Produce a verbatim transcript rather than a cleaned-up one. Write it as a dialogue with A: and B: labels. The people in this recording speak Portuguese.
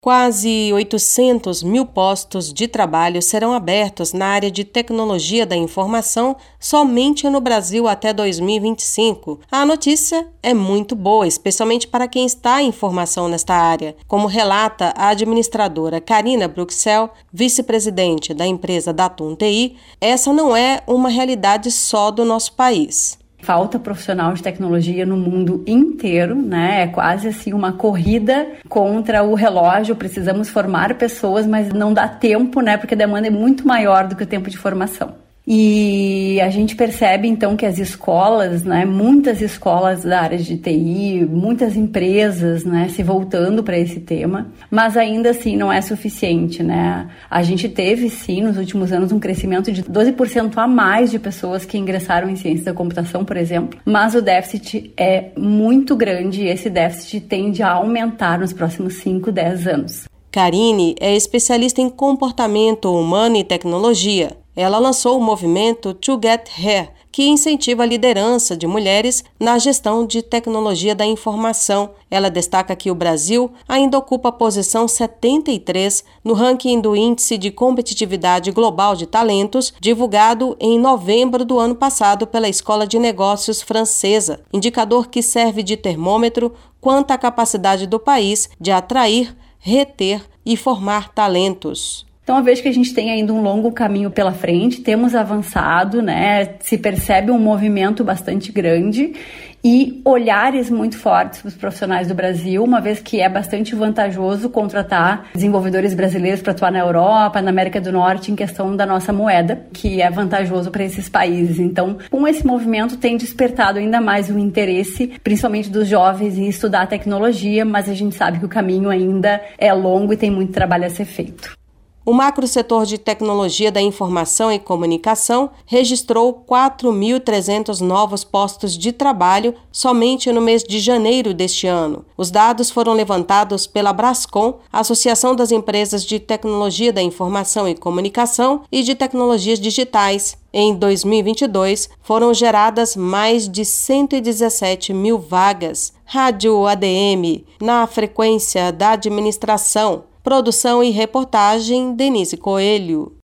A: Quase oitocentos mil postos de trabalho serão abertos na área de tecnologia da informação somente no Brasil até dois mil e vinte e cinco. A notícia é muito boa, especialmente para quem está em formação nesta área. Como relata a administradora Karina Bruxel, vice-presidente da empresa Datum T I, essa não é uma realidade só do nosso país.
B: Falta profissional de tecnologia no mundo inteiro, né? É quase assim uma corrida contra o relógio. Precisamos formar pessoas, mas não dá tempo, né? Porque a demanda é muito maior do que o tempo de formação. E a gente percebe então que as escolas, né, muitas escolas da área de T I, muitas empresas, né, se voltando para esse tema, mas ainda assim não é suficiente, né? A gente teve sim nos últimos anos um crescimento de doze por cento a mais de pessoas que ingressaram em ciência da computação, por exemplo, mas o déficit é muito grande e esse déficit tende a aumentar nos próximos cinco, dez anos.
A: Karine é especialista em comportamento humano e tecnologia. Ela lançou o movimento To Get Here, que incentiva a liderança de mulheres na gestão de tecnologia da informação. Ela destaca que o Brasil ainda ocupa a posição setenta e três no ranking do Índice de Competitividade Global de Talentos, divulgado em novembro do ano passado pela Escola de Negócios Francesa, indicador que serve de termômetro quanto à capacidade do país de atrair, reter e formar talentos.
B: Então, eu vejo que a gente tem ainda um longo caminho pela frente, temos avançado, né? Se percebe um movimento bastante grande e olhares muito fortes para os profissionais do Brasil, uma vez que é bastante vantajoso contratar desenvolvedores brasileiros para atuar na Europa, na América do Norte, em questão da nossa moeda, que é vantajoso para esses países. Então, com esse movimento tem despertado ainda mais o interesse, principalmente dos jovens, em estudar tecnologia, mas a gente sabe que o caminho ainda é longo e tem muito trabalho a ser feito.
A: O macrosetor de tecnologia da informação e comunicação registrou quatro mil e trezentos novos postos de trabalho somente no mês de janeiro deste ano. Os dados foram levantados pela Brascom, Associação das Empresas de Tecnologia da Informação e Comunicação e de Tecnologias Digitais. Em dois mil e vinte e dois, foram geradas mais de cento e dezessete mil vagas. Rádio A D M, na frequência da administração. Produção e reportagem, Denise Coelho.